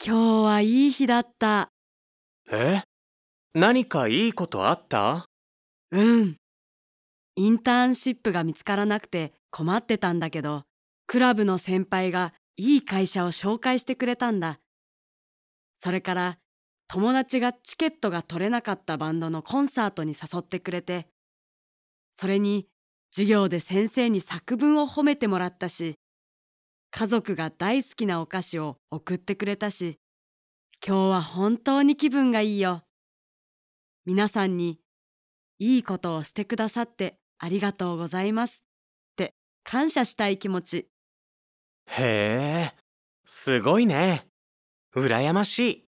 今日はいい日だった。 え？何かいいことあった？ うん。インターンシップが見つからなくて困ってたんだけど、クラブの先輩がいい会社を紹介してくれたんだ。それから友達がチケットが取れなかったバンドのコンサートに誘ってくれて、それに授業で先生に作文を褒めてもらったし、家族が大好きなお菓子を送ってくれたし、今日は本当に気分がいいよ。皆さんにいいことをしてくださってありがとうございますって感謝したい気持ち。 へえ、すごいね。羨ましい。